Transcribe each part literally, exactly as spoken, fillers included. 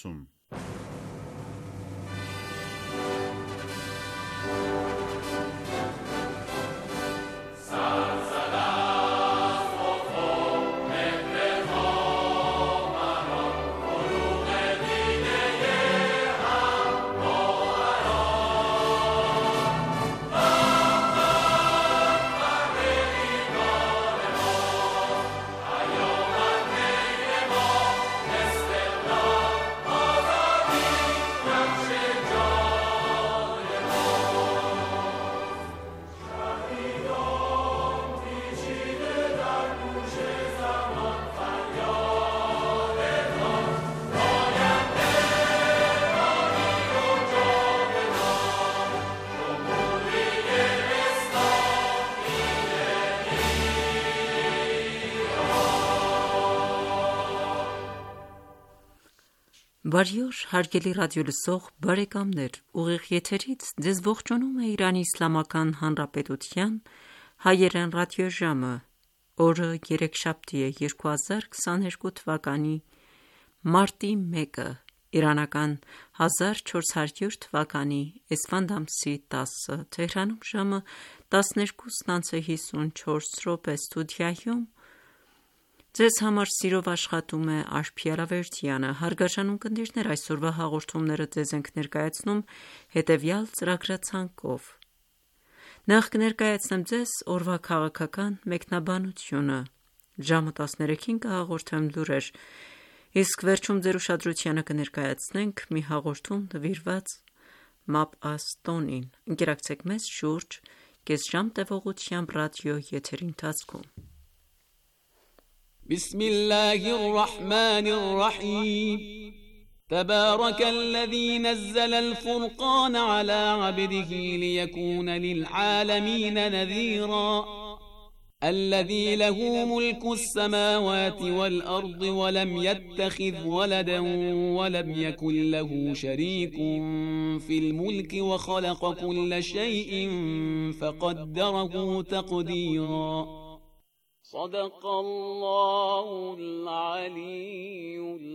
Բարի օր, հարգելի ռադիոլսող բարեկամներ, ուղիղ եթերից ձեզ ողջունում է Իրանի Իսլամական Հանրապետության հայերեն ռադիոժամը, օրը երեքշաբթի է երկու հազար քսաներկու թվականի մարտի մեկը, իրանական հազար չորս հարյուր թվականի էսֆանդ ամսի տասը, Թեհրանում ժամը տասներկուսն անց է հիսունչորս րոպե, ստուդիայում ձեզ համար սիրով աշխատում է Աշխարհ Ալավերդյանը։ Հարգարժան ունկնդիրներ, այսօրվա հաղորդումները ձեզ ենք ներկայացնում հետևյալ ծրագրացանկով. Նախ կներկայացնեմ ձեզ օրվա քաղաքական մեկնաբանությունը, ժամը տասներեքին կհաղորդեմ լուրեր, իսկ վերջում ձեր ուշադրությանը կներկայացնենք մի հաղորդում նվիրված Մապաստոնին։ Ընկերակցեք մեզ շուրջ կես ժամ տևողությամբ ռադիո եթերի ընթացքում։ بسم الله الرحمن الرحيم تبارك الذي نزل الفرقان على عبده ليكون للعالمين نذيرا الذي له ملك السماوات والأرض ولم يتخذ ولدا ولم يكن له شريك في الملك وخلق كل شيء فقدره تقديرا صدق الله العلی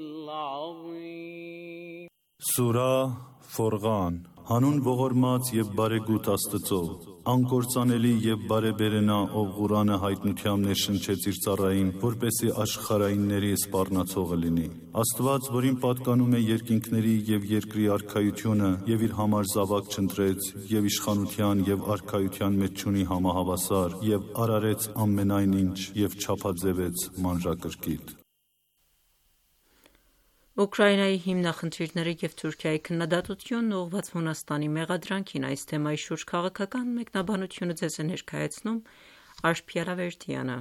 العظیم Սուրահ Ֆորղան Հանուն ողորմած և բարեգութ Աստծո, անկործանելի և բարեբերենա, ով Ղուրանը հայտնությամբ ներշնչեց իր ծառային, որպեսզի աշխարհայինների սպառնացողը լինի։ Աստված, որին պատկանում է երկինքների և երկրի արքայությունը, և իր համար զավակ չընտրեց, և իշխանության և արքայության մեջ չունի համահավասար, և արարեց ամենայն ինչ, և չափաձևեց մանրակրկիտ։ Ուկրաինայի հիմնախնդիրները և Թուրքիայի քննադատությունն ուղղված Հունաստանի մեղադրանքին, այս թեմայի շուրջ քաղաքական մեկնաբանությունը ձեզ է ներկայացնում Աշխարհ Ալավերդյանը։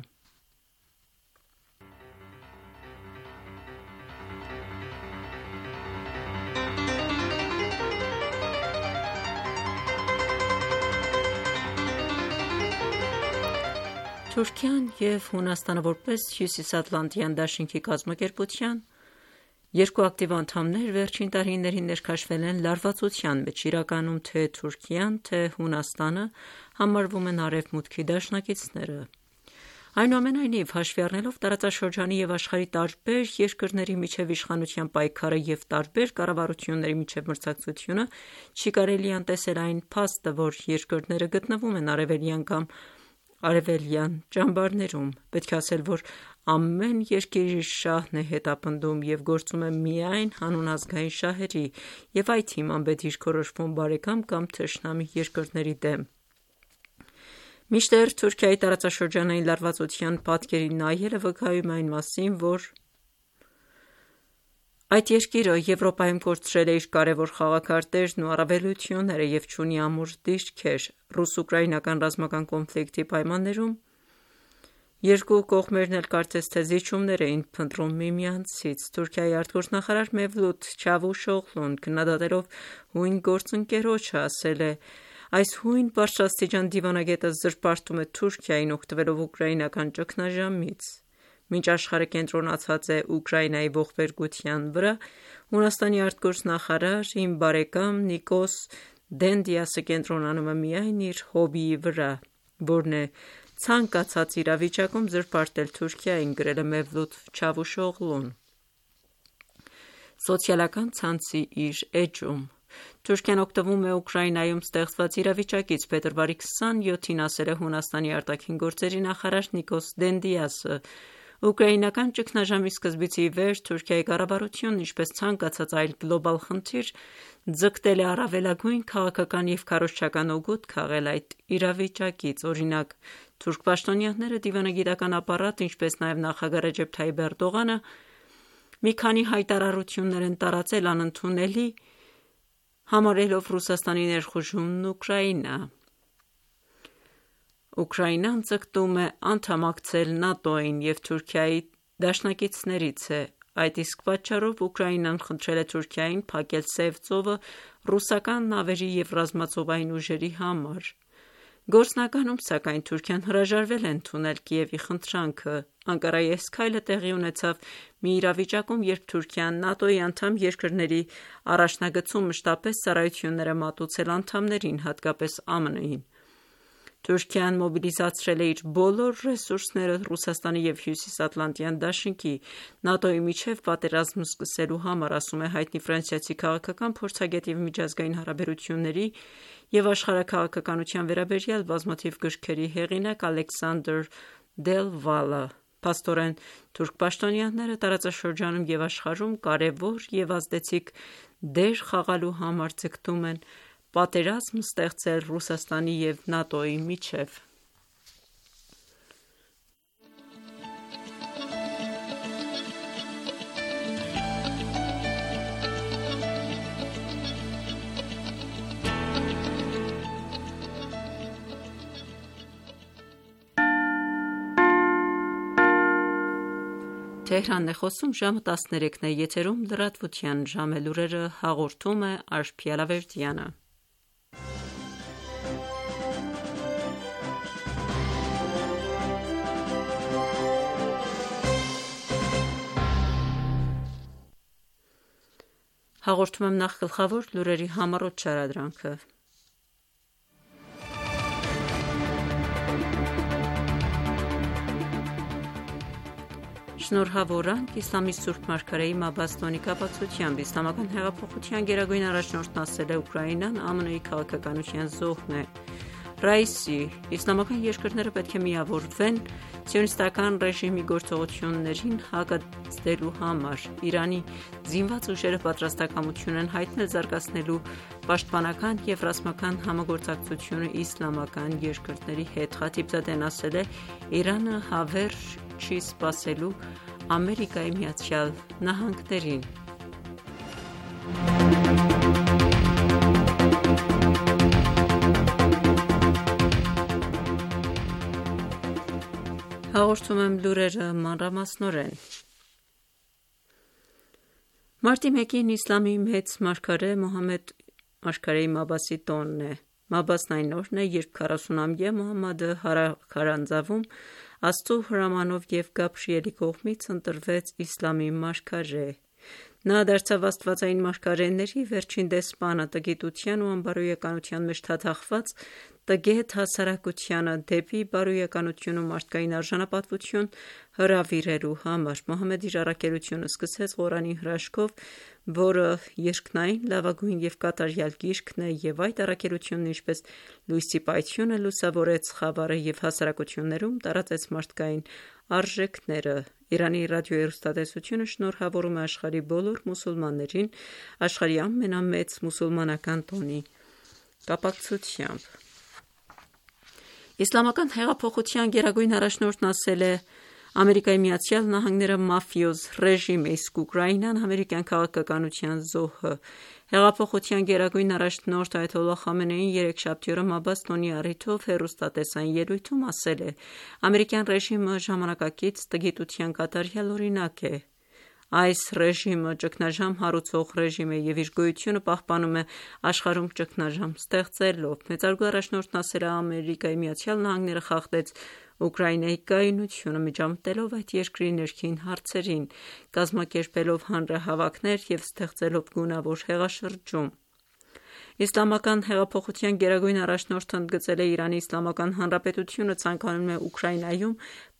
Թուրքիան և Հունաստանը որպես Հյուսիսատլանտյան դաշինքի կազմակերպության երկու ակտիվ անդամներ վերջին տարիներին ներքաշվել են լարվածության մեջ, իրականում թե Թուրքիան, թե Հունաստանը համարվում են Արևմուտքի դաշնակիցները։ Այնուամենայնիվ, հաշվի առնելով տարածաշրջանի և աշխարհի տարբեր երկրների միջև իշխանության պայքարը և տարբեր կառավարությունների միջև մրցակցությունը, չի կարելի անտեսել այն փաստը, որ երկրները գտնվում են արևելյան կամ արևելյան ճամբարներում։ Պետք է ասել, որ ամեն երկիր իր շահն է հետապնդում և գործում է միայն հանուն ազգային շահերի և այդ հիմամբ է դիրքորոշվում բարեկամ կամ թշնամի երկրների դեմ։ Մինչդեռ Թուրքիայի տարածաշրջանային լարվածության պատկերին նայելը վկայում է այն մասին, որ այդ երկիրը Եվրոպայում կորցրել է իր կարևոր խաղաղարտերն ու առավելությունները և չունի ամուր դիրքեր։ Ռուս-ուկրաինական ռազմական կոնֆլիկտի պայմաններում երկու կողմերն էլ կարծես թե զիջումներ էին փնտրում միմյանցից։ Թուրքիայի արտգործնախարար Մևլութ Չավուշօղլուն, քննադատելով հույն գործընկերոջը, ասել է. «Այս հույն բարձրաստիճան դիվանագետը զրպարտում է Թուրքիային, օգտվելով ուկրաինական ճգնաժամից»։ Մինչ աշխարհը կենտրոնացած է Ուկրաինայի ողբերգության վրա, Հունաստանի արտգործնախարար, իմ բարեկամ Նիկոս Դենդիասը կենտրոնանում է միայն իր հոբբիի վրա, որն է ցանկացած իրավիճակում զրպարտել Թուրքիային, գրել է Մևլութ Չավուշօղլուն։ Սոցիալական ցանցի իր էջում։ Թուրքիան օգտվում է Ուկրաինայում ստեղծված իրավիճակից։ Փետրվարի քսաներկուսին ասել է Հունաստանի արտաքին գործերի նախարար Նիկոս Դենդիասը։ Ուկրաինական ճգնաժամի սկզբից ի վեր Թուրքիայի կառավարությունն, ինչպես ցանկացած այլ գլոբալ խնդիր, ձգտել է առավելագույն քաղաքական և քարոզչական օգուտ քաղել այդ իրավիճակից։ Օրինակ, թուրք պաշտոնյաները, դիվանագիտական ապարատը, ինչպես նաև նախագահ Ռեջեփ Թայիփ Էրդողանը մի քանի հայտարարություններ են տարածել անընդունելի, համարելով Ռուսաստանի ներխուժումն Ուկրաինա։ Ուկրաինան ձգտում է անդամակցել ՆԱՏՕ-ին և Թուրքիայի դաշնակիցներից է։ Այդ իսկ պատճառով Ուկրաինան խնդրել է Թուրքիային փակել Սև ծովը ռուսական նավերի և ռազմածովային ուժերի համար։ Գործնականում, սակայն, Թուրքիան հրաժարվել է ընդունել Կիևի խնդրանքը։ Անկարայի այս քայլը տեղի ունեցավ մի իրավիճակում, երբ Թուրքիան ՆԱՏՕ-ի անդամ երկրների առաջնագծում մշտապես ծառայություններ է մատուցել անդամներին, հատկապես ԱՄՆ-ին։ Թուրքիան մոբիլիզացրել է իր բոլոր ռեսուրսները Ռուսաստանի և Հյուսիսատլանտյան դաշինքի ՆԱՏՕ-ի միջև պատերազմ սկսելու համար, ասում է հայտնի ֆրանսիացի քաղաքական փորձագետ և միջազգային հարաբերությունների և աշխարհաքաղաքականության վերաբերյալ բազմաթիվ գրքերի հեղինակ Ալեքսանդր Դել Վալը։ Փաստորեն, թուրք պաշտոնյաները տարածաշրջանում և աշխարհում կարևոր և ազդեցիկ դեր խաղալու համար ձգտում են պատերազմ ստեղծել Ռուսաստանի և ՆԱՏՕ-ի միջև։ Թեհրանն է խոսում, ժամը տասներեքն է, եթերում լրատվության ժամ է, լուրերը հաղորդում է Արփի Ալավերդյանը։ Հաղորդում եմ նախ գլխավոր լուրերի համառոտ շարադրանքը։ Շնորհավորանք Իսլամի Սուրբ Մարգարեի Մաբաստոնի կապակցությամբ Իսլամական հեղափոխության գերագույն առաջնորդն ասել է Ուկրաինան ԱՄՆ-ի քաղաքականության զոհն է։ Ռայիսի իսլամական երկրները պետք է միավորվեն սիոնիստական ռեժիմի գործողություններին հակազդելու համար։ Իրանի զինված ուժերը պատրաստակամություն են հայտնել զարգացնելու պաշտպանական և ռազմական համագործակցությունը իսլամական երկրների հետ։ Խաթիբզադեն ասել է. Իրանը հավերժ չի սպասելու Ամերիկայի Միացյալ Նահանգներին։ Հաղորդում եմ լուրերը մանրամասնորեն։ Մարտի մեկին Իսլամի մեծ մարգարե Մոհամմեդ մարգարեի Մաբասի տոնն է։ Մաբասն այն օրն է, երբ քառասունամյա Մոհամմադը քարանձավում Աստծու հրամանով և Գաբրիելի կողմից ընտրվեց իսլամի մարգարե։ Նա դարձավ աստվածային մարգարեների վերջին դեսպանը, տգիտության ու անբարոյականության մեջ թաթախված տգետ հասարակությանը դեպի բարոյականություն ու մարդկային արժանապատվություն հրավիրելու համար։ Մոհամմեդը իր առաքելությունը սկսեց Ղուրանի հրաշքով, որը երկնային լավագույն և կատարյալ գիրքն է, և այդ առաքելությունն ինչպես լույսի պայթյունը լուսավորեց խավարը և հասարակություններում տարածեց մարդկային արժեքները։ Իրանի ռադիոհեռուստատեսությունը շնորհավորում է աշխարհի բոլոր մուսուլմաններին աշխարհի ամենամեծ մուսուլմանական տոնի կապակցությամբ։ Իսլամական հեղափոխության գերագույն առաջնորդն ասել է. Ամերիկայի Միացյալ Նահանգները մաֆիոզ ռեժիմ է, իսկ Ուկրաինան ամերիկյան քաղաքականության զոհը։ Հեղափոխության գերագույն առաջնորդ Այաթոլլահ Խամենեին երեքշաբթի օրը Մաբաստոնի առիթով հեռուստատեսային ելույթում ասել է. Ամերիկյան ռեժիմը ժամանակակից տգիտության կատարյալ օրինակ է։ Այս ռեժիմը ճգնաժամ հարուցող ռեժիմ է և իր գոյությունը պահպանում է աշխարհում ճգնաժամ ստեղծելով։ Մեծարգո առաջնորդն ասել է. Ամերիկայի Միացյալ Նահանգները խախտեց Ուկրաինայի կայունությունը, միջամտելով այդ երկրի ներքին հարցերին, կազմակերպելով հանրահավաքներ և ստեղծելով գունավոր հեղաշրջում։ Իսլամական հեղափոխության գերագույն առաջնորդը ընդգծել է Իրանի Իսլամական Հանրապետությունը ցանկանում է Ուկրաինայում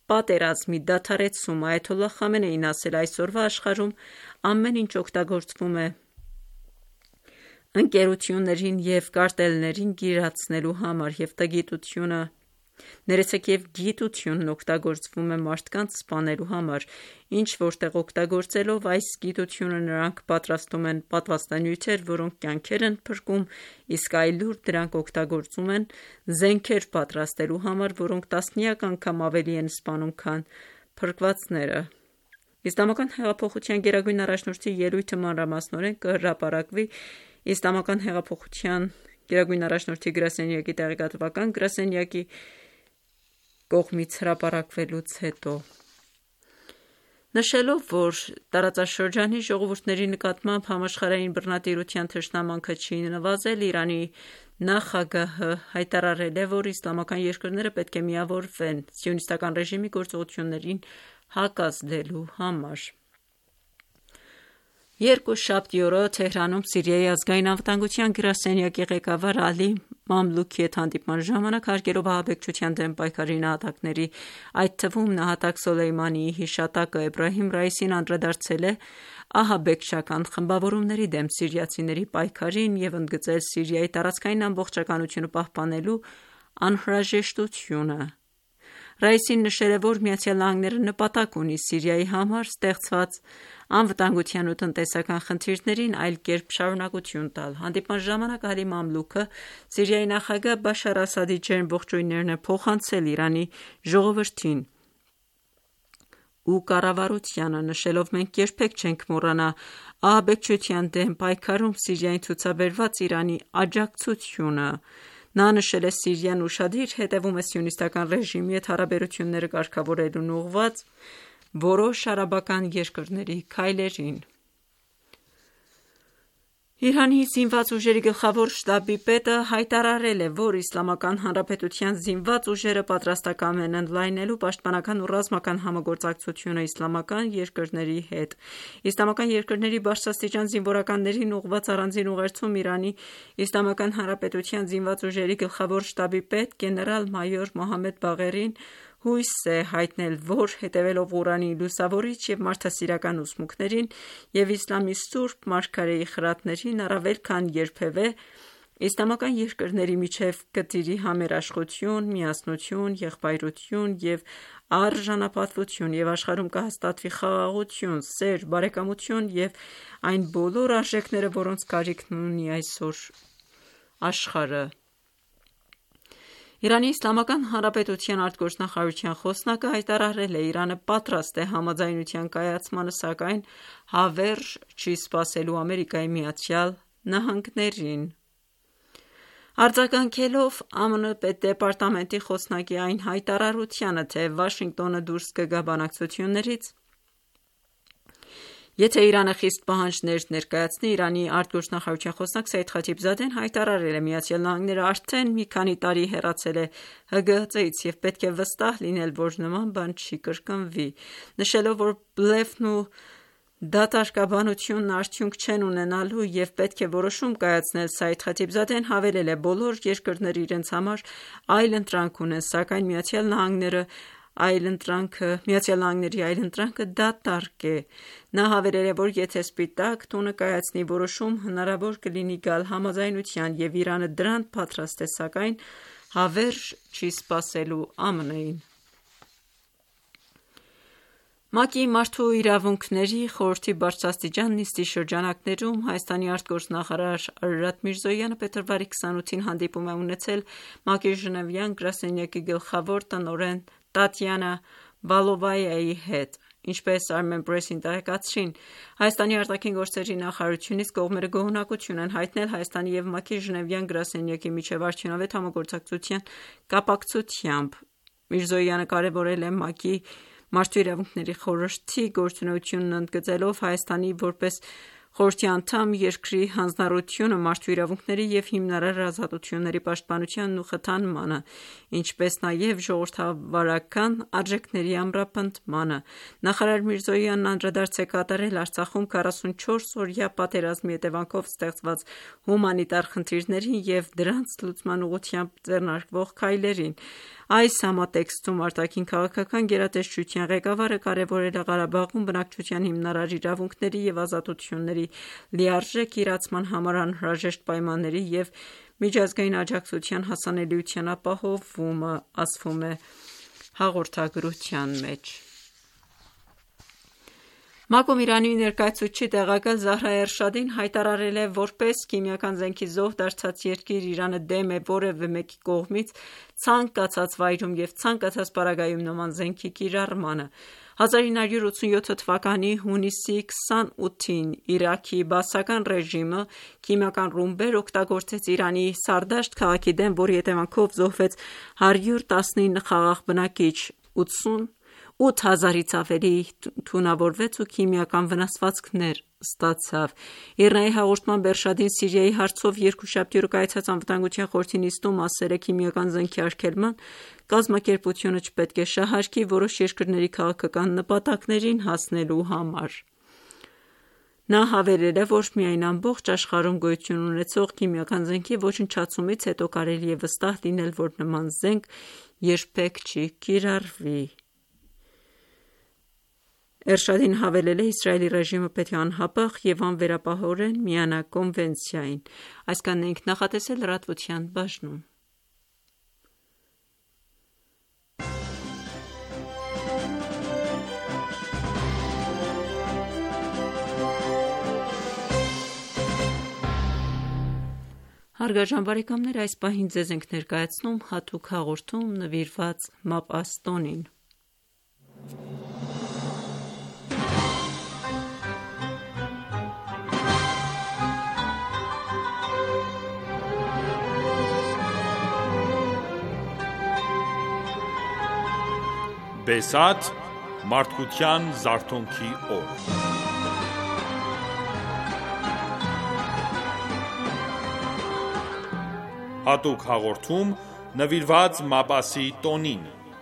պատերազմի դադարեցում։ Այաթոլլահ Խամենեին ասել, այսօրվա աշխարհում ամեն ինչ օգտագործվում է ընկերություններին և կարտելներին գիրացնելու համար, և տգիտությունը ներեցեք և գիտությունն օգտագործվում է մարդկանց սպանելու համար, ինչ որտեղ օգտագործելով այս գիտությունը նրանք պատրաստում են պատվաստանյութեր, որոնք կյանքեր են փրկում, իսկ այլուր դրանք օգտագործում են զենքեր պատրաստելու համար, որոնք տասնյակ անգամ ավելի են սպանում, քան փրկվածները։ Իսլամական հեղափոխության գերագույն առաջնորդի ելույթը մանրամասնորեն կհրապարակվի Իսլամական հեղափոխության գերագույն առաջնորդի գրասենյակի տեղեկատվական գրասենյակի կողմից հրապարակվելուց հետո։ Նշելով, որ տարածաշրջանի ժողովուրդների նկատմամբ համաշխարհային բռնատիրության թշնամանքը չի նվազել, Իրանի նախագահը հայտարարել է, որ իսլամական երկրները պետք է միավորվեն սիոնիստական ռեժիմի գործողություններին հակազդելու համար։ Երկուշաբթի օրը Թեհրանում Սիրիայի ազգային անվտանգության գրասենյակի ղեկավար Ալի Մամլուքի հետ հանդիպման ժամանակ հարգելով ահաբեկչության դեմ պայքարի նահատակների, այդ թվում նահատակ Սոլեյմանիի հիշատակը, Էբրահիմ Ռայիսին անդրադարձել է ահաբեկչական խմբավորումների դեմ սիրիացիների պայքարին և ընդգծել Սիրիայի տարածքային ամբողջականությունը պահպանելու անհրաժեշտությունը։ Ռայիսին նշել է, որ Միացյալ Նահանգները նպատակ ունի Սիրիայի համար ստեղծված անվտանգության ու տնտեսական խնդիրներին այլ կերպ շարունակություն տալ։ Հանդիպման ժամանակ Ալի Մամլուքը Սիրիայի նախագահ Բաշար Ասադի ջերմ ողջույններն է փոխանցել Իրանի ժողովրդին ու կառավարությանը, նշելով, մենք երբեք չենք մոռանա ահաբեկչության դեմ պայքարում Սիրիային ցուցաբերված Իրանի աջակցությունը։ Նա նշել է, Սիրիան ուշադիր հետևում է սիոնիստական ռեժիմի հետ հարաբերությունները կարգավորելուն ուղղված որոշ արաբական երկրների քայլերին։ Իրանի զինված ուժերի գլխավոր շտաբի պետը հայտարարել է, որ Իսլամական Հանրապետության զինված ուժերը պատրաստակամ են ընդլայնելու պաշտպանական ու ռազմական համագործակցությունը իսլամական երկրների հետ։ Իսլամական երկրների բարձրաստիճան զինվորականներին ուղղված առանձին ուղերձում Իրանի Իսլամական Հանրապետության զինված ուժերի գլխավոր շտաբի պետ գեներալ-մայոր Մոհամմեդ Բաղերին հույս է հայտնել, որ հետևելով Ղուրանի լուսավորիչ և մարդասիրական ուսմունքներին և իսլամի սուրբ մարգարեի խրատներին, առավել քան երբևէ իսլամական երկրների միջև կտիրի համերաշխություն, միասնություն, եղբայրություն և արժանապատվություն և աշխարհում կհաստատվի խաղաղություն, սեր, բարեկամություն և այն բոլոր արժեքները, որոնց կարիքն ունի այսօր աշխարհը։ Իրանի Իսլամական Հանրապետության արտգործնախարարության խոսնակը հայտարարել է. Իրանը պատրաստ է համաձայնության կայացմանը, սակայն հավերժ չի սպասելու Ամերիկայի Միացյալ Նահանգներին։ Արձագանքելով ԱՄՆ պետդեպարտամենտի խոսնակի այն հայտարարությանը, թե Վաշինգտոնը դուրս կգա բանակցություններից, եթե Իրանը խիստ պահանջներ ներկայացնի, Իրանի արտգործնախարարության խոսնակ Սայեդ Խաթիբզադեն հայտարարել է. Միացյալ Նահանգները արդեն մի քանի տարի հեռացել է Հ Գ Ծ-ից և պետք է վստահ լինել, որ նման բան չի կրկնվի։ Նշելով, որ բլեֆն ու դատարկաբանությունն արդյունք չեն ունենալու և պետք է որոշում կայացնել, Սայեդ Խաթիբզադեն հավելել է. բոլոր երկրները իրենց համար այլընտրանք ունեն, սակայն Միացյալ Նահանգների այլընտրանքը դատարկ է։ Նա հավելել է, որ եթե Սպիտակ տունը կայացնի որոշում, հնարավոր կլինի գալ համաձայնության, և Իրանը դրան պատրաստ է, սակայն հավերժ չի սպասելու ԱՄՆ-ին։ ՄԱԿ-ի Մարդու իրավունքների խորհրդի բարձրաստիճան նիստի շրջանակներում Հայաստանի արտգործնախարար Արարատ Միրզոյանը փետրվարի քսանութին հանդիպում է ունեցել ՄԱԿ-ի Ժնևյան գրասենյակի գլխավոր տնօրեն Տատյանա Բալովայայի հետ։ Ինչպես Armenpress-ին տեղեկացրին, Հայաստանի արտաքին գործերի նախարարությունից կողմերը գոհունակություն են հայտնել Հայաստանի և ՄԱԿ-ի Ժնևյան գրասենյակի միջև արդյունավետ համագործակցության կապակցությամբ։ Միրզոյանը կարևորել է ՄԱԿ-ի Մարդու իրավունքների խորհրդի գործունեությունն ընդգծելով Հայաստանի որպես Խորհրդի անդամ երկրի հանձնառությունը մարդու իրավունքների և հիմնարար ազատությունների պաշտպանությանն ու խթանմանը, ինչպես նաև ժողովրդավարական արժեքների ամրապնդմանը: Նախարար Միրզոյանն անդրադարձ է կատարել Արցախում քառասունչորս-օրյա պատերազմի հետևանքով ստեղծված հումանիտար խնդիրներին և դրանց լուծման ուղղությամբ ձեռնարկվող քայլերին: Այս համատեքստում արտաքին քաղաքական գերատեսչության ղեկավարը կարևորել է Ղարաբաղում բնակչության հիմնարար իրավունքների և ազատությունների լիարժեք իրացման համար անհրաժեշտ պայմանների և միջազգային աջակցության հասանելիության ապահովումը, ասվում է հաղորդագրության մեջ: ՄԱԿ-ում Իրանի ներկայացուցիչ տեղակալ Զահրա Էրշադին հայտարարել է, որպես քիմիական զենքի զոհ դարձած երկիր, Իրանը դեմ է որևէ մեկի կողմից ցանկացած վայրում և ցանկացած պարագայում նման զենքի կիրառմանը: հազար ինը հարյուր ութսունյոթ թվականի հունիսի քսանութին Իրաքի բաասական ռեժիմը քիմիական ռումբեր օգտագործեց Իրանի Սարդաշտ քաղաքի դեմ, որի հետևանքով զոհվեց հարյուր տասնինը խաղաղ բնակիչ, ութ հազարից ավելի թունավորվեց ու քիմիական վնասվածքներ ստացավ: ԻՌՆԱ-ի հաղորդմամբ Էրշադին Սիրիայի հարցով երկուշաբթի օրը կայացած Անվտանգության խորհրդի նիստում ասել է քիմիական զենքի արգելման կազմակերպությունը չպետք է շահարկի որոշ երկրների քաղաքական նպատակներին հասնելու համար: Նա հավելել է, որ միայն ամբողջ աշխարհում գոյություն ունեցող քիմիական զենքի ոչնչացումից հետո կարելի է վստահ լինել, որ նման զենք երբեք չի կիրառվի: Էրշադին հավելել է. «Իսրայելի ռեժիմը պետք է անհապաղ և անվերապահորեն միանա կոնվենցիային»: Այս կանն էինք նախատեսել լրատվության բաժնում: Հարգարժան բարեկամներ, այս պահին ձեզ ենք ներկայացնում հատուկ հաղորդում նվիրված Մապաս տոնին: Բեսաթ՝ մարդկության զարթոնքի օր Հատուկ հաղորդում նվիրված Մապասի տոնին: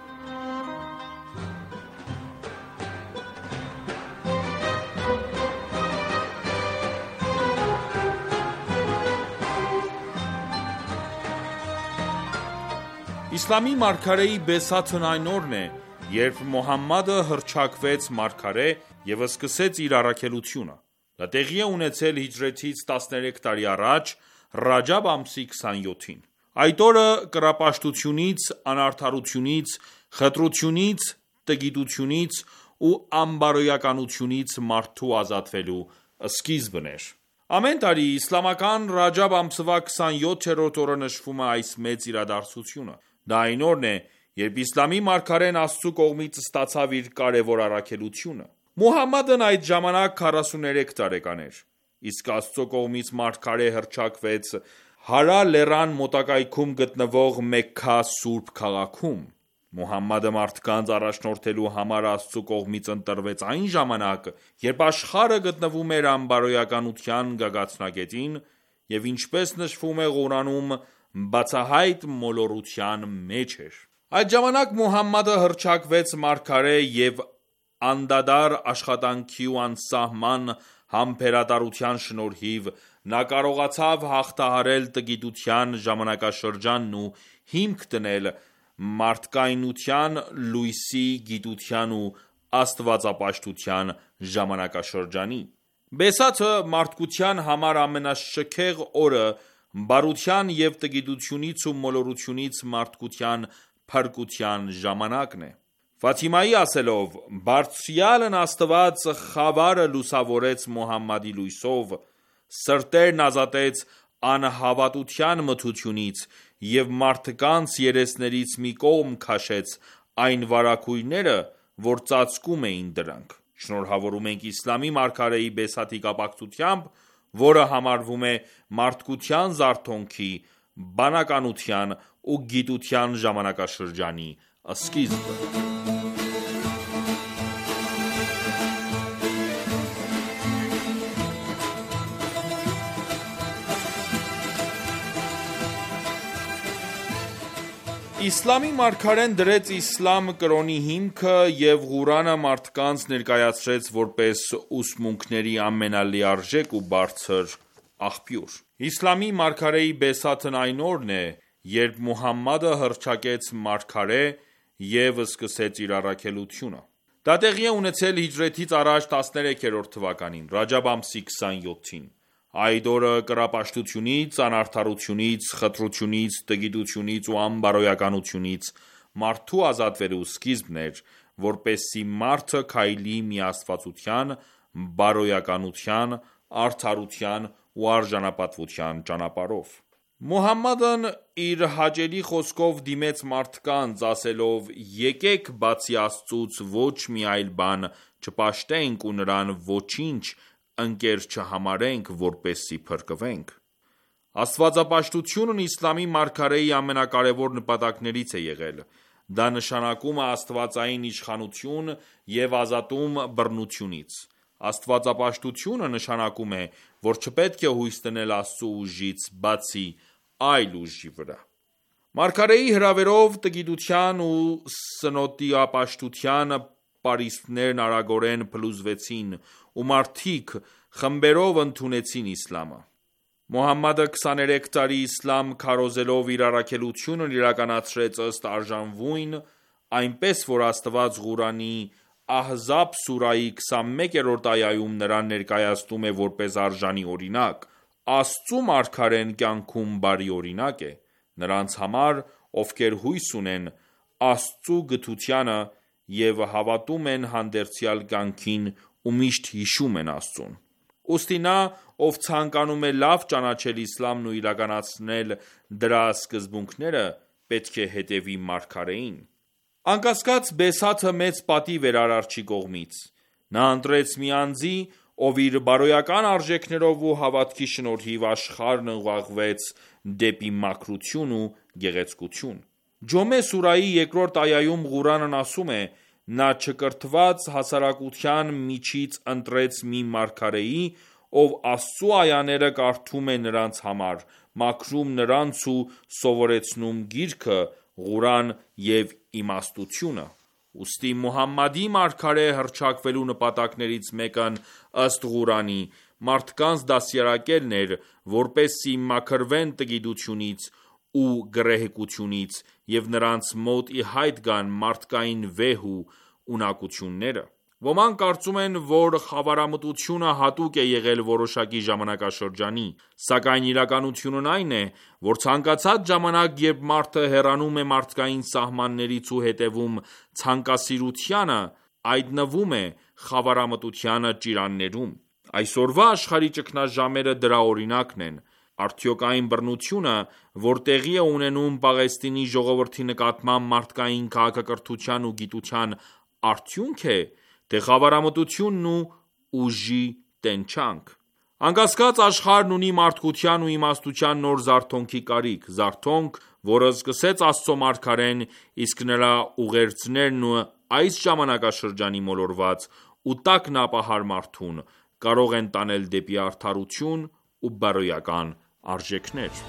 Իսլամի մարգարեի Բեսաթն այն օրն է, երբ Մոհամմադը հռչակվեց մարգարե և սկսեց իր առաքելությունը: Դա տեղի է ունեցել հիջրեթից տասներեք տարի առաջ Ռաջամբ ամսի քսանյոթին: Այդ օրը կռապաշտությունից, անարդարությունից, խտրությունից, տգիտությունից ու անբարոյականությունից մարդու ազատվելու սկիզբն էր: Ամեն տարի իսլամական Ռաջամբ ամսվա քսանյոթերորդ օրը նշվում է այս մեծ իրադարձությունը: Դա այն օրն է, երբ իսլամի մարգարեն Աստծու կողմից ստացավ իր կարևոր առաքելությունը: Մուհամմադն այդ ժամանակ քառասուներեք տարեկան էր, իսկ Աստծու կողմից մարգարե հռչակվեց Հարա լեռան մոտակայքում գտնվող Մեքքա սուրբ քաղաքում: Մուհամմադը մարդկանց առաջնորդելու համար Աստծու կողմից ընտրվեց այն ժամանակ, երբ աշխարհը գտնվում էր անբարոյականության գագաթնակետին և ինչպես նշվում է Ղուրանում բացահայտ մոլորության մեջ էր: Այդ ժամանակ Մուհամմադը հռչակվեց մարգարե և անդադար աշխատանքի ու անսահման համբերատարության շնորհիվ նա կարողացավ հաղթահարել տգիտության ժամանակաշրջանն ու հիմք դնել մարդկայնության լույսի, գիտության ու աստվածապաշտության ժամանակաշրջանի: Բեսաթը մարդկության համար ամենաշքեղ օրը բարության և տգիտությունից ու մոլորությունից մարդկության փրկության ժամանակն է: Ֆաթիմայի ասելով. «Բարձրյալն Աստված խավարը լուսավորեց Մոհամմադի լույսով, սրտերն ազատեց անհավատության մթությունից և մարդկանց երեսներից մի կողմ քաշեց այն վարագույրները, որ ծածկում էին դրանք: Շնորհավորում ենք իսլամի մարգարեի Բեսաթի կապակցությամբ, որը համարվում է մարդկության զարթոնքի, բանականության ու գիտության ժամանակաշրջանի սկիզբը: Իսլամի մարգարեն դրեց իսլամ կրոնի հիմքը և Ղուրանը մարդկանց ներկայացրեց որպես ուսմունքների ամենալիարժեք ու բարձր աղբյուր: Իսլամի մարգարեի բեսաթն այն օրն է, երբ Մուհամմադը հռչակեց մարգարե և սկսեց իր առաքելությունը: Դա տեղի է ունեցել հիջրեթից առաջ տասներեքերորդ թվականին, Ռաջամբ ամսի քսանյոթին: Այդ օրը կռապաշտությունից, անարդարությունից, խտրությունից, տգիտությունից ու անբարոյականությունից մարդու ազատվելու սկիզբն էր, որպեսզի մարդը քայլի միաստվածության, բարոյականության, արդարության ու արժանապատվության ճանապարհով: Մուհամմադն իր հաճելի խոսքով դիմեց մարդկանց, ասելով. «Եկեք բացի Աստծուց ոչ մի այլ բան չպաշտենք ու նրան ոչինչ ընկեր չհամարենք, որպեսզի փրկվենք»: Աստվածապաշտությունն իսլամի մարգարեի ամենակարևոր նպատակներից է եղել: Դա նշանակում է աստվածային իշխանություն և ազատում բռնությունից: Աստվածապաշտությունը նշանակում է, որ չպետք է հույս դնել Աստծու ուժից բացի այլ ուժի վրա: Մարգարեի հրավերով տգիտության ու սնոտիապաշտության պարիսպներն արագորեն փլուզվեցին ու մարդիկ խմբերով ընդունեցին իսլամը: Մուհամմադը քսաներեք տարի իսլամ քարոզելով իր առաքելությունն իրականացրեց ըստ արժանվույն, այնպես որ Աստված Ղուրանի Ահզաբ սուրահի քսանմեկերորդ այայում նրան ներկայացնում է որպես արժանի օրինակ: Աստծու մարգարեն կյանքում բարի օրինակ է նրանց համար, ովքեր հույս ունեն Աստծու գթությանը և հավատում են հանդերձյալ կյանքին ու միշտ հիշում են Աստծուն: Ուստի նա, ով ցանկանում է լավ ճանաչել իսլամն ու իրականացնել դրա սկզբունքները, պետք է հետևի մարգարեին: Անկասկած, Բեսաթը մեծ պատիվ էր Արարչի կողմից: Նա ընտրեց մի անձի, ով իր բարոյական արժեքներով ու հավատքի շնորհիվ աշխարհն ուղղեց դեպի մաքրություն ու գեղեցկություն: Ջոմե սուրահի երկրորդ այայում Ղուրանն ասում է. «Նա չկրթված հասարակության միջից ընտրեց մի մարգարեի, ով Աստծու այաները կարդում է նրանց համար, մաքրում նրանց ու սովորեցնում գիրքը, Ղուրան և իմաստությունը»: Ուստի Մուհամմադի մարգարե հռչակվելու նպատակներից մեկն ըստ Ղուրանի, մարդկանց դաստիարակելն էր, որպեսզի մաքրվեն տգիտությունից ու գռեհկությունից և նրանց մոտ ի հայտ գան մարդկային վեհ ու ունակությունները: Ոմանք կարծում են, որ խավարամտությունը հատուկ է եղել որոշակի ժամանակաշրջանի: Սակայն իրականությունն այն է, որ ցանկացած ժամանակ, երբ մարդը հեռանում է մարդկային սահմաններից ու հետևում ցանկասիրությանը, հայտնվում է խավարամտության ճիրաններում: Այսօրվա աշխարհի ճգնաժամերը դրա օրինակն են: Արդյոք այն բռնությունը, որ տեղի է ունենում Պաղեստինի ժողովրդի նկատմամբ մարդկային քաղաքակրթության ու գիտության արդյունք է, թե խավարամտությունն ու ուժի տենչանք: Անկասկած, աշխարհն ունի մարդկության ու իմաստության նոր զարթոնքի կարիք: Զարթոնք, որը սկսեց Աստծու մարգարեն, իսկ նրա ուղերձներն այս ժամանակաշրջանի մոլորված ու տագնապահար մարդուն, կարող են տանել դեպի արդարություն ու բարոյական արժեքներ: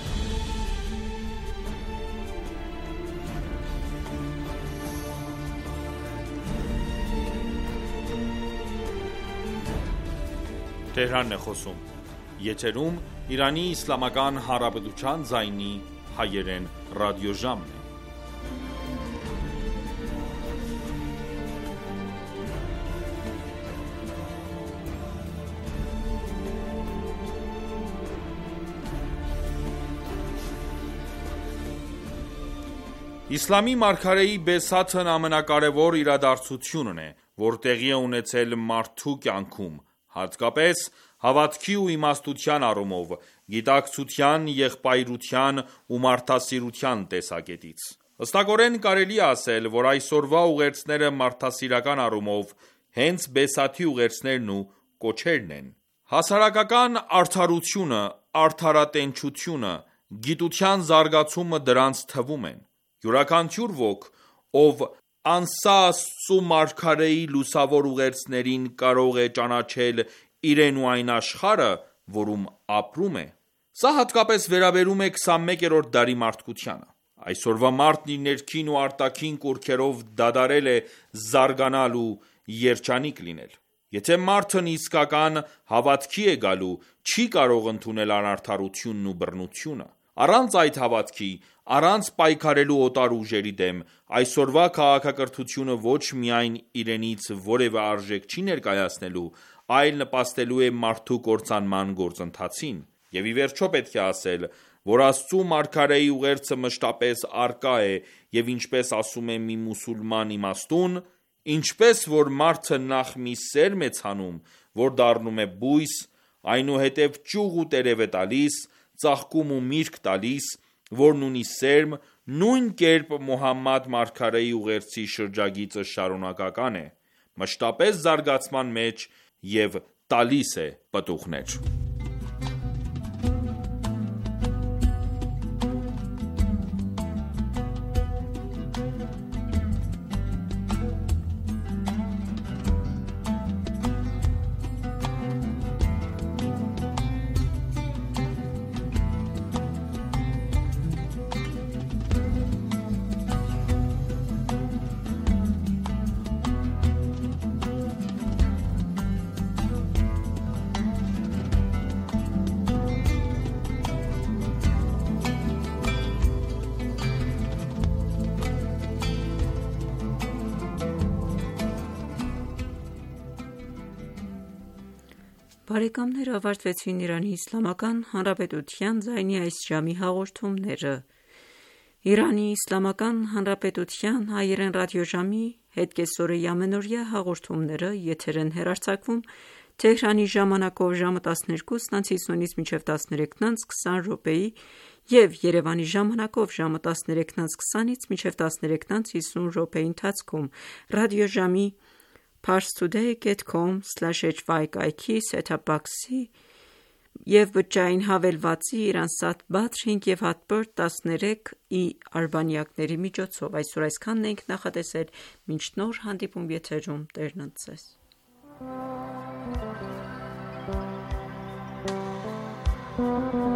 Իսլամի մարգարեի բեսաթն ամենակարևոր իրադարձությունն է, որ տեղի է ունեցել մարդու կյանքում, հատկապես հավատքի ու իմաստության առումով, գիտակցության, եղբայրության ու մարդասիրության տեսակետից: Հստակորեն կարելի է ասել, որ այսօրվա ուղերձները մարդասիրական առումով հենց Բեսաթի ուղերձներն ու կոչերն են: Հասարակական արդարությունը, արդարատենչությունը, գիտության զարգացումը դրանց թվում են: Յուրաքանչյուր ոք, ով անսա Աստծու մարգարեի լուսավոր ուղերձներին, կարող է ճանաչել իրեն ու այն աշխարհը, որում ապրում է: Սա հատկապես վերաբերում է քսանմեկերորդ դարի մարդկությանը: Այսօրվա մարդն իր ներքին ու արտաքին կուռքերով դադարել է զարգանալ ու երջանիկ լինել: Եթե մարդն իսկական հավատքի է գալու, չի կարող ընդունել անարդարությունն ու բռնությունը: Առանց այդ հավատքի, առանց պայքարելու օտար ուժերի դեմ, այսօրվա քաղաքակրթությունը ոչ միայն իրենից որևէ արժեք չի ներկայացնելու, այլ նպաստելու է մարդու կործանման գործընթացին: Եվ ի վերջո պետք է ասել, որ Աստծու մարգարեի ուղերձը մշտապես առկա է և ինչպես ասում է մի մուսուլման իմաստուն. «Ինչպես որ մարդը նախ մի սերմ է ցանում, որ դառնում է բույս, այնուհետև ճյուղ ու տերև է տալիս, ծաղկում ու միրգ տալիս, որն ունի սերմ, նույն կերպ Մուհամմադ մարգարեի ուղերձի շրջագիծը շարունակական է, մշտապես զարգացման մեջ և տալիս է պտուղներ»: Բարեկամներ, ավարտվեցին Իրանի Իսլամական Հանրապետության ձայնի այս ժամի հաղորդումները: Իրանի Իսլամական Հանրապետության հայերեն ռադիոժամի հետ կեսօրի ամենօրյա հաղորդումները եթեր են հեռարձակվում Թեհրանի ժամանակով ժամը տասներկուսն անց հիսունից մինչև տասներեքն անց քսան րոպեի և Երևանի ժամանակով ժամը տասներեքն անց քսանից մինչև տասներեքն անց հիսուն րոպեի ընթացքում ռադիոժամի parstoday dot com slash h y կայքի set-top box-ի և բջջային հավելվածի Իրансատ Բադր հինգ և հատբորդ տասներեք ի արբանյակների միջոցով: Այսօր այսքանն էինք նախատեսել: Մինչ նոր հանդիպում եթերում Տերն ընդ ձեզ: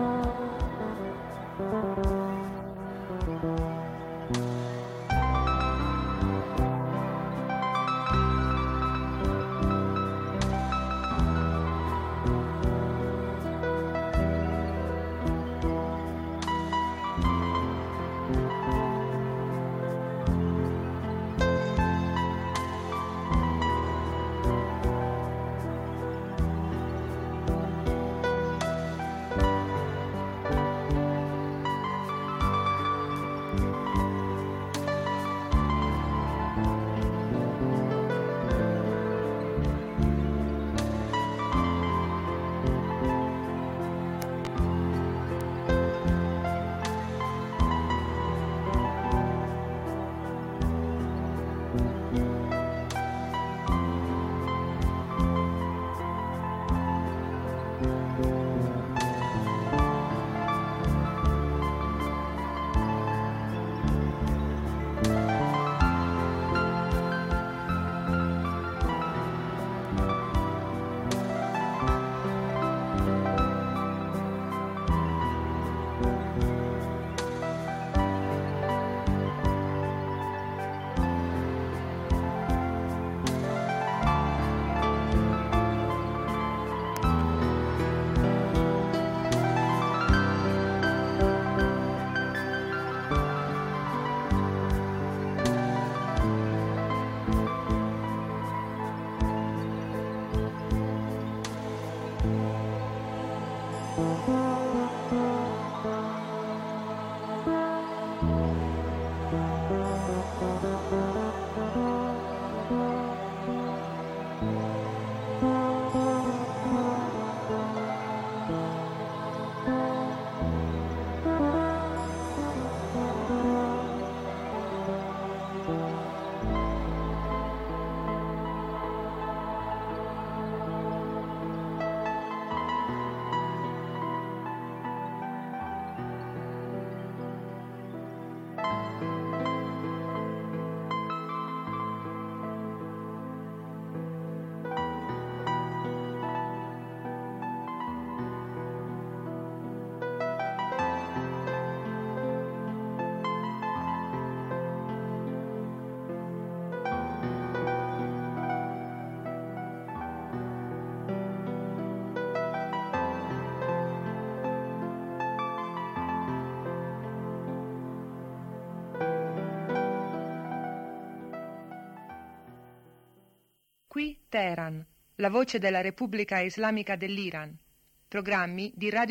Teheran, la voce della Repubblica Islamica dell'Iran. Programmi di Radio